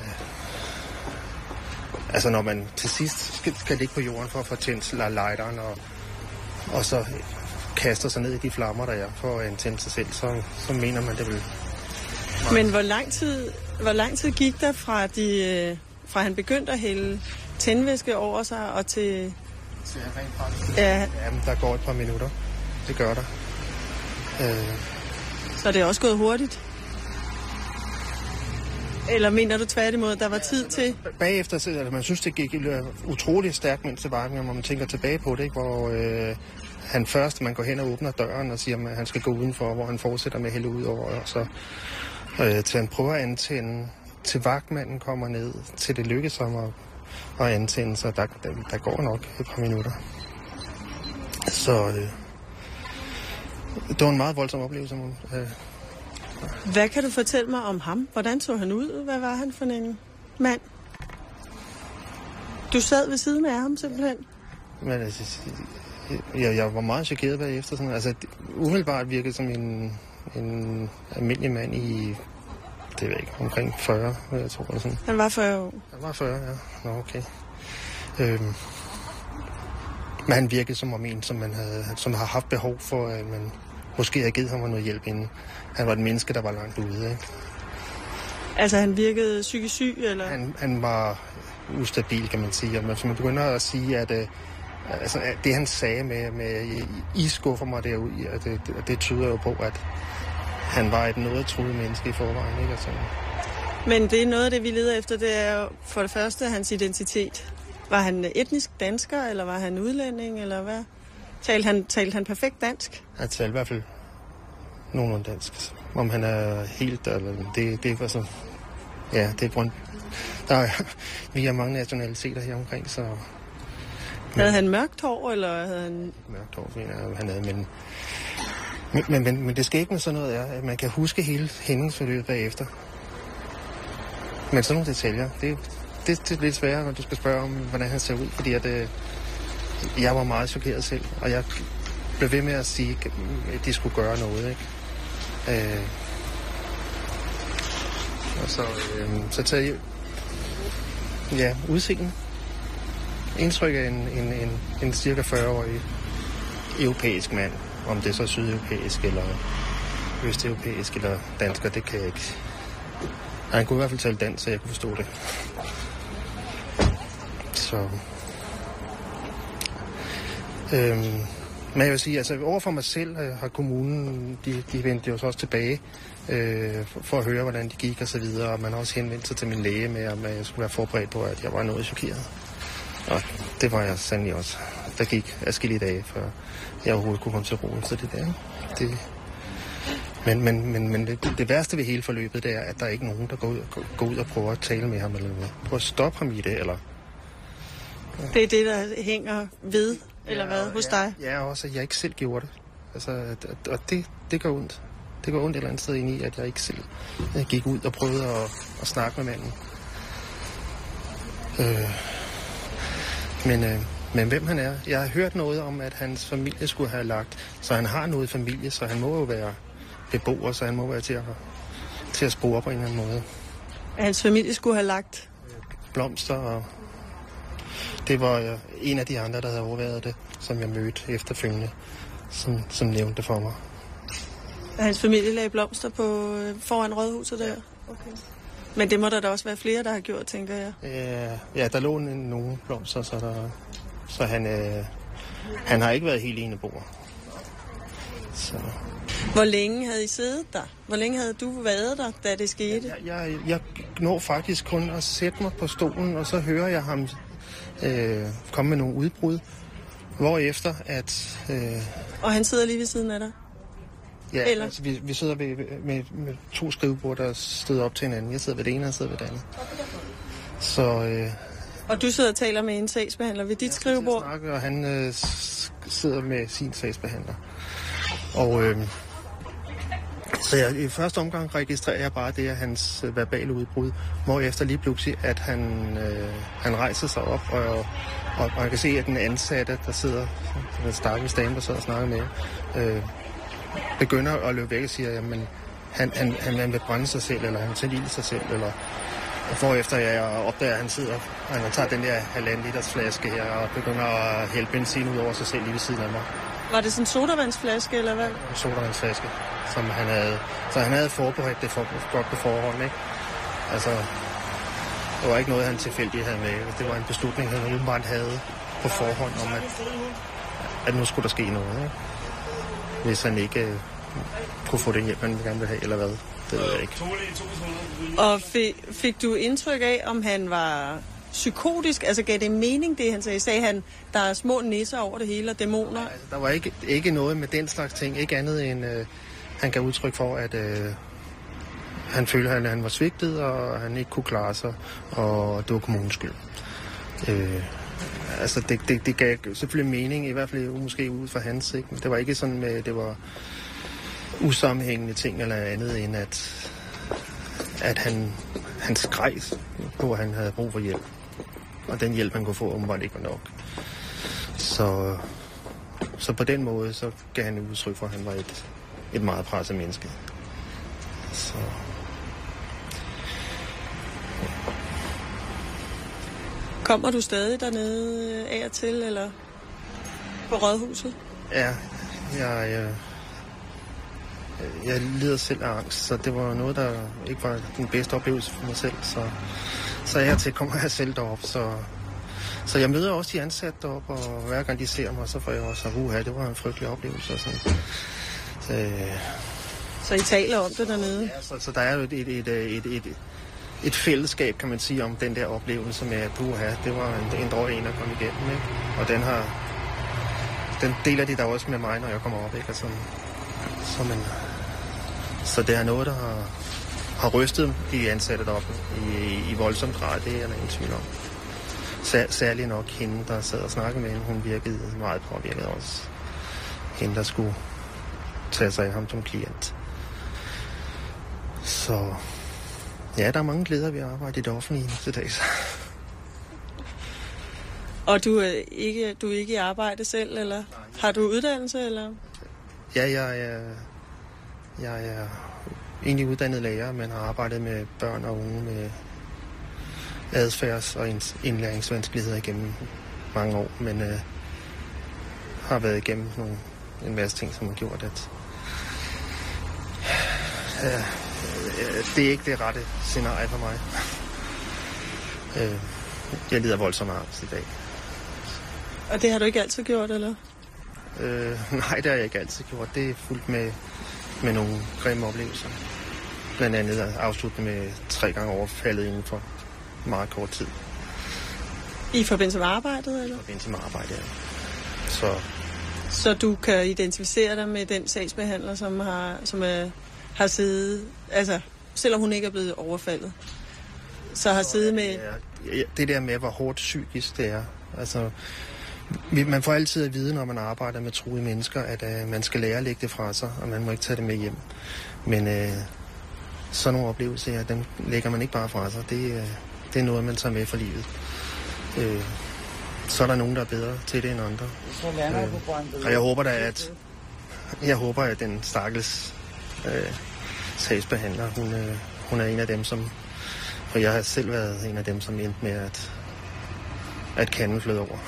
Altså, når man til sidst skal ligge på jorden for at få tændt lighteren, og så kaster sig ned i de flammer, der er, for at tænde sig selv, så mener man, det vil... Men hvor lang tid gik der fra han begyndte at hælde tændvæske over sig og til... Ja. Jamen, der går et par minutter. Det gør der. Så det er også gået hurtigt? Eller mener du tværtimod, at der var tid til? Bagefter, altså, man synes, det gik utroligt stærkt, mens det var, når man tænker tilbage på det, ikke? Hvor han først, man går hen og åbner døren og siger, at han skal gå udenfor, hvor han fortsætter med at hælde ud over, og så til han prøver at antænde, til vagtmanden kommer ned, til det lykkes ham at antænde, så der går nok et par minutter. Så det var en meget voldsom oplevelse. Hvad kan du fortælle mig om ham? Hvordan så han ud? Hvad var han for en mand? Du sad ved siden af ham simpelthen? Men altså, jeg var meget chokeret bagefter. Sådan, altså, umiddelbart virkede som en almindelig mand i, det ved jeg ikke, omkring 40, jeg tror. Eller sådan. Han var 40 år? Han var 40, ja. Nå, okay. Men han virkede som om en, som har haft behov for, at man måske havde givet ham noget hjælp inden. Han var et menneske, der var langt ude, ikke? Altså, han virkede psykisk syg, eller? Han var ustabil, kan man sige. Og man begynder at sige, at altså, det, han sagde med I skuffer mig derud, det tyder jo på, at han var et noget truet menneske i forvejen, ikke? Altså. Men det er noget af det, vi leder efter, det er jo for det første hans identitet. Var han etnisk dansker, eller var han udlænding, eller hvad? Talte han perfekt dansk? Han talte i hvert fald nogenlunde dansk. Om han er helt, eller det var så... Ja, det er grund. Vi har mange nationaliteter her omkring, så... Havde han mørkt hår, eller havde han... Mørkt hår, mener jeg, han havde, men det skægge med sådan noget er, at man kan huske hele hændingsforløbet bagefter. Men sådan nogle detaljer, det er lidt sværere, når du skal spørge om, hvordan han ser ud, fordi at, jeg var meget chokeret selv, og jeg blev ved med at sige, at de skulle gøre noget, ikke? Og så tager jeg udsigten. Indtryk af en cirka 40-årig europæisk mand, om det er så sydeuropæisk eller østeuropæisk eller dansker, det kan jeg ikke. Han kunne i hvert fald tale dansk, så jeg kunne forstå det. Så... men jeg vil sige, altså overfor mig selv har kommunen, de vendte jo så også tilbage for at høre, hvordan de gik og så videre, og man har også henvendt sig til min læge med, at jeg skulle være forberedt på, at jeg var noget chokeret. Og det var jeg sandelig også. Der gik adskillige dage, før jeg overhovedet kunne komme til ro, så det der. Men det værste ved hele forløbet, det er, at der er ikke nogen, der går ud og prøver at tale med ham eller noget. Prøver at stoppe ham i det, eller... Det er det, der hænger ved, eller hvad, hos dig? Ja, også at jeg ikke selv gjorde det. Altså, og det gør ondt. Det går ondt et eller andet sted ind i, at jeg ikke selv gik ud og prøvede at snakke med manden. Men hvem han er? Jeg har hørt noget om, at hans familie skulle have lagt, så han har noget familie, så han må jo være beboer, så han må være til at spore på en eller anden måde. At hans familie skulle have lagt? Blomster, og det var en af de andre, der havde overværet det, som jeg mødte efterfølgende, som nævnte det for mig. At hans familie lagde blomster foran rådhuset der? Okay. Men det må der da også være flere, der har gjort, tænker jeg. Ja, der lå nogle blomster, så han har ikke været helt eneboer. Så. Hvor længe havde I siddet der? Hvor længe havde du været der, da det skete? Jeg når faktisk kun at sætte mig på stolen, og så hører jeg ham komme med nogle udbrud. Hvorefter at... Og han sidder lige ved siden af dig? Ja, altså, vi sidder med 2 skrivebord, der støder op til hinanden. Jeg sidder ved det ene, og han sidder ved det andet. Så... Og du sidder og taler med en sagsbehandler ved dit skrivebord? Snakke, og han sidder med sin sagsbehandler. Og så i første omgang registrerer jeg bare det af hans verbale udbrud, hvorefter lige pludselig, at han rejser sig op, og man kan se, at den ansatte, der sidder, den stakkels dame, der sidder og snakker med, begynder at løbe væk og siger, jamen, han vil brænde sig selv, eller han vil tænde ild i sig selv, eller hvorefter jeg opdager, at han sidder, og han tager den der 1,5 liters flaske her, og begynder at hælde benzin ud over sig selv lige ved siden af mig. Var det sådan en sodavandsflaske, eller hvad? En sodavandsflaske, som han havde forberedt det godt på forhånd, ikke? Altså, Det var ikke noget, han tilfældigt havde med. Det var en beslutning, han åbenbart havde på forhånd om, at nu skulle der ske noget. Ikke? Hvis han ikke kunne få den hjælp, han gerne ville have, eller hvad. Det ved jeg ikke. Og fik du indtryk af, om han var psykotisk? Altså gav det mening, det han sagde? Sagde han, der er små nisser over det hele, og dæmoner? Altså, der var ikke noget med den slags ting. Ikke andet end, han gav udtryk for, at han følte, at han var svigtet, og han ikke kunne klare sig, og det var kommunens skyld. Altså, det gav selvfølgelig mening, i hvert fald måske ud fra hans, ikke? Men det var ikke sådan, at det var usammenhængende ting eller andet, end at han skreg på, at han havde brug for hjælp. Og den hjælp, han kunne få, åbenbart ikke var nok. Så på den måde, så gav han udtryk for, at han var et meget presset menneske. Så... Kommer du stadig dernede af og til, eller på Rådhuset? Ja, jeg lider selv af angst, så det var noget, der ikke var den bedste oplevelse for mig selv. Så her til kommer jeg selv derop. Så jeg møder også de ansatte derop, og hver gang de ser mig, så får jeg også at det var en frygtelig oplevelse. Og sådan. Så I taler om det dernede? Ja, så der er jo et fællesskab, kan man sige, om den der oplevelse med, at det var en drøg en at komme igennem. Ikke? Og den deler de der også med mig, når jeg kommer op. Ikke? Altså, så det er noget, der har rystet de ansatte deroppe i voldsom grad, det er der ingen tvivl om. Særligt nok hende, der sad og snakkede med hende, hun virkede meget påvirket også. Hende, der skulle tage sig af ham som klient. Så ja, der er mange glæder ved at arbejde i det offentlige til dags. Og du er ikke i arbejde selv, eller? Nej, har du uddannelse, eller? Ja, jeg er egentlig uddannet lærer, men har arbejdet med børn og unge med adfærds- og indlæringsvanskeligheder igennem mange år, men har været igennem en masse ting, som har gjort, at det er ikke det rette scenarie for mig. Jeg lider voldsomt angst i dag. Og det har du ikke altid gjort, eller? Nej, det har jeg ikke altid gjort. Det er fuldt med nogle grimme oplevelser. Blandt andet at afslutte med 3 gange overfaldet inden for meget kort tid. I forbindelse med arbejdet, eller? I forbindelse med arbejdet, ja. Så du kan identificere dig med den sagsbehandler, som har siddet, altså selvom hun ikke er blevet overfaldet, så har siddet med... Ja, det der med, hvor hårdt psykisk det er. Altså, man får altid at vide, når man arbejder med truede mennesker, at man skal lære at lægge det fra sig, og man må ikke tage det med hjem. Men sådan nogle oplevelser her, dem lægger man ikke bare fra sig. Det er noget, man tager med for livet. Så er der nogen, der er bedre til det end andre. Og jeg håber, at den stakkels sagsbehandler, hun er en af dem, som... Og jeg har selv været en af dem, som endte med at kanden flød over.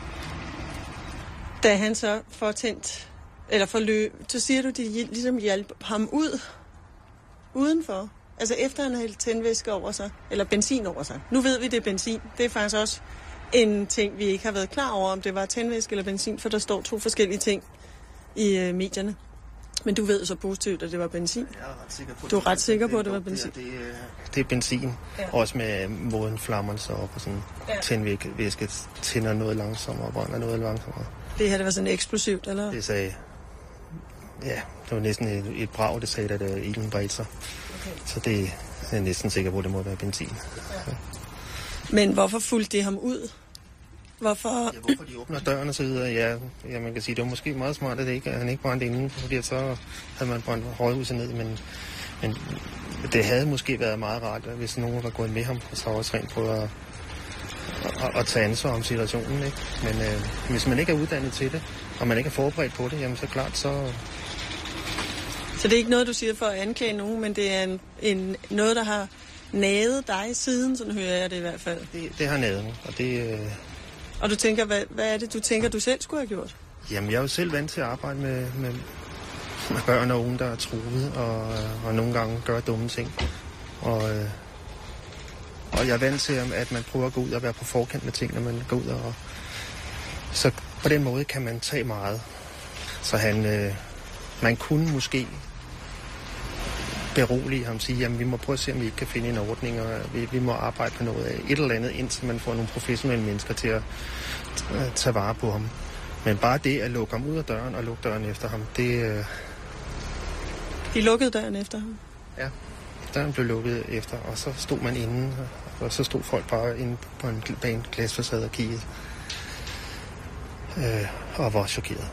Da han så får tændt, eller får løb, så siger du, at de ligesom hjalp ham udenfor. Altså efter han har hældt tændvæske over sig, eller benzin over sig. Nu ved vi, det er benzin. Det er faktisk også en ting, vi ikke har været klar over, om det var tændvæske eller benzin, for der står 2 forskellige ting i medierne. Men du ved så positivt, at det var benzin. Jeg er ret sikker på, du er ret sikker på, at det var benzin? Det er benzin. Ja. Også med måden flammerne så op og sådan. Ja. Tændvæske tænder noget langsommere og brænder noget langsommere. Det her, det var sådan eksplosivt, eller? Det sagde... Ja, det var næsten et brag, det sagde, at ilden bredte sig. Okay. Så det er jeg næsten sikker på, at det må være benzin. Ja. Men hvorfor fulgte de ham ud? Hvorfor de åbner døren og så videre? Ja, man kan sige, det var måske meget smart, at han ikke brændte inden, fordi så havde man brændt Rådhuset ned, men det havde måske været meget rart, hvis nogen var gået med ham, og så også rent prøvet at tage ansvar om situationen, ikke? Men hvis man ikke er uddannet til det, og man ikke er forberedt på det, jamen så klart, så... Så det er ikke noget, du siger for at anklage nogen, men det er noget, der har naget dig siden, sådan hører jeg det i hvert fald. Det har naget mig, og det... Og du tænker, hvad er det, du tænker, du selv skulle have gjort? Jamen, jeg er jo selv vant til at arbejde med børn og unge, der er truet, og nogle gange gør dumme ting. Og Og jeg er vant til, at man prøver at gå ud og være på forkant med ting, når man går ud og... Så på den måde kan man tage meget. Så man kunne måske berolige ham og sige, jamen vi må prøve at se, om vi ikke kan finde en ordning, og vi må arbejde på noget af et eller andet, indtil man får nogle professionelle mennesker til at tage vare på ham. Men bare det at lukke ham ud af døren og lukke døren efter ham, det... De lukkede døren efter ham? Ja, døren blev lukket efter, og så stod man inde, og så stod folk bare inde på en glasfacade og kiggede. Og var chokeret.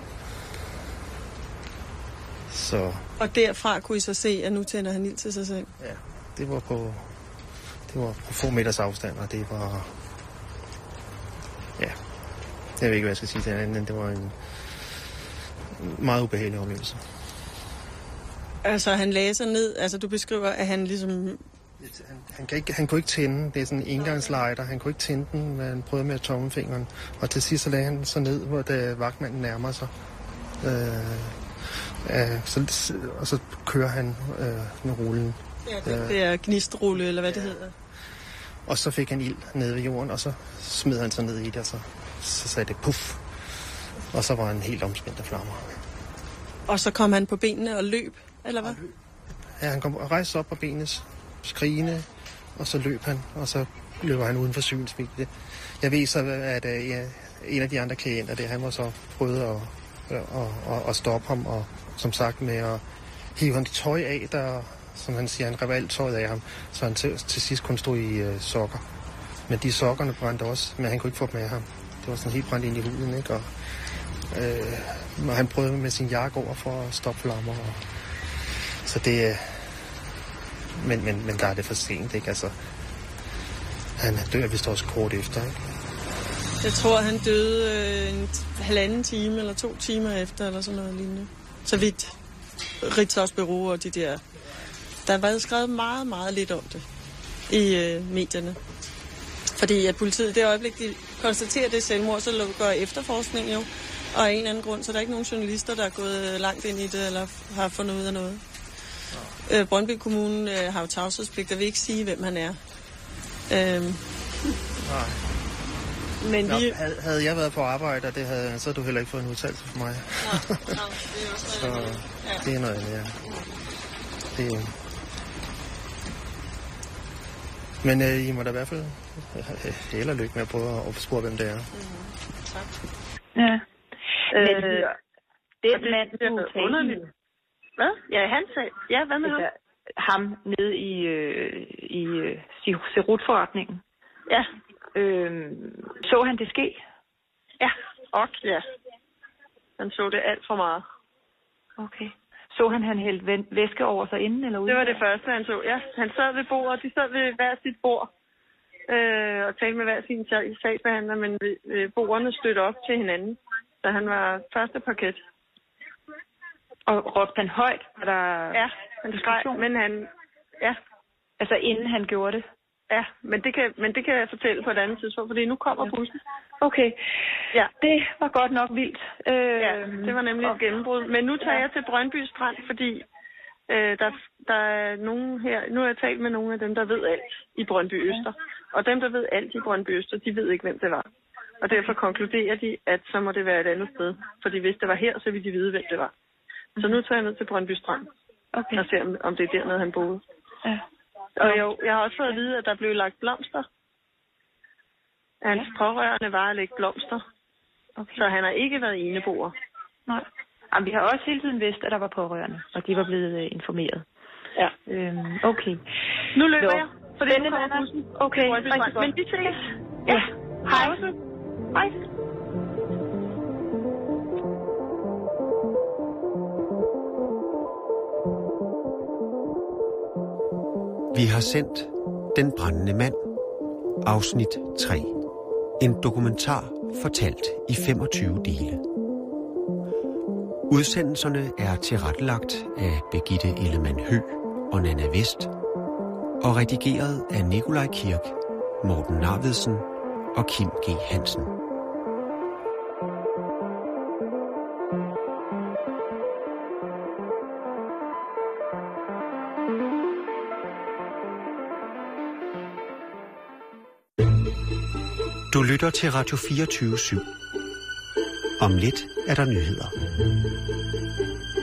Så... Og derfra kunne I så se, at nu tænder han ild til sig selv? Ja, det var på få meters afstand, og det var... Ja, jeg ved ikke, hvad jeg skal sige til andet, men det var en meget ubehagelig oplevelse. Altså, han lagde sig ned, altså du beskriver, at han ligesom... Han kunne ikke tænde, det er sådan en engangslighter, han kunne ikke tænde den, men han prøvede med tommelfingeren, og til sidst så lagde han sig ned, hvor da vagtmanden nærmer sig. Og så kører han med rullen. Ja, det er gnistrulle, eller hvad det hedder. Og så fik han ild nede ved jorden, og så smed han sig ned i det, og så sagde det puff. Og så var han helt omspændt af flammer. Og så kom han på benene og løb, eller hvad? Ja, han kom og rejste op på benene, skrigende, og så løb han, og så løber han uden for synsvidde. Jeg ved så, at en af de andre klienter, han var så prøvet at stoppe ham, og som sagt med at hive ham det tøj af, der, som han siger, han rev alt tøjet af ham, så han til sidst kun stod i sokker. Men de sokkerne brændte også, men han kunne ikke få dem af ham. Det var sådan helt brændt ind i huden, ikke? Og han prøvede med sin jakke over for at stoppe flammer. Så det... Men der er det for sent, ikke? Altså, han dør vist også kort efter, ikke? Jeg tror, han døde en halvanden time eller 2 timer efter, eller sådan noget lignende. Så vidt Ritzau's bureau og de der... Der var skrevet meget, meget lidt om det i medierne. Fordi at politiet, det øjeblik, de konstaterer det selvmord, så går efterforskning jo. Og af en eller anden grund, så der er ikke nogen journalister, der er gået langt ind i det, eller har fundet ud af noget. Brøndby Kommune har jo tavshedspligt, der vil ikke sige, hvem han er. Nej. Men havde jeg været på arbejde, og det havde, så havde du heller ikke fået en udtalelse for mig. Nej, det er også så det er noget andet, ja. Men I må da i hvert fald held og lykke med at prøve at opspore, hvem det er. Tak. Ja. Den mand, du talte. Hvad? Ja, han sagde. Ja, hvad med ham? Ham nede i Cerut-forretningen. Ja. Så han det ske? Ja, ja. Han så det alt for meget. Okay. Så han hældte væske over sig inden eller ude? Det var det første, han så. Ja, han sad ved bordet. De sad ved hver sit bord og talte med hver sin sagsbehandler, men bordene stødte op til hinanden. Så han var første parket. Og råbte han højt? Ja, han skreg, men han... Ja. Altså inden han gjorde det? Ja, men det kan jeg fortælle på et andet tidspunkt, fordi nu kommer bussen. Okay. Ja. Det var godt nok vildt. Ja, det var nemlig et gennembrud. Men nu tager jeg til Brøndby Strand, fordi der er nogen her... Nu har jeg talt med nogle af dem, der ved alt i Brøndby Øster. Og dem, der ved alt i Brøndby Øster, de ved ikke, hvem det var. Og derfor konkluderer de, at så må det være et andet sted. Fordi hvis det var her, så ville de vide, hvem det var. Så nu tager jeg ned til Brøndby Strand. Okay. Og ser, om det er dernede, han boede. Ja. Og jeg har også fået at vide, at der blev lagt blomster. Hans pårørende var at lægge blomster. Okay. Så han har ikke været eneboer. Nej. Jamen, vi har også hele tiden vidst, at der var pårørende, og de var blevet informeret. Ja. Okay. Nu løber jeg, for det nu kommer bussen. Okay, men vi ses. Ja. Hej. Hej. Vi har sendt Den brændende mand, afsnit 3. En dokumentar fortalt i 25 dele. Udsendelserne er tilrettelagt af Birgitte Ellemann Høgh og Nanna Vest og redigeret af Nikolaj Kirk, Morten Narvedsen og Kim G. Hansen. Du lytter til Radio 24/7. Om lidt er der nyheder.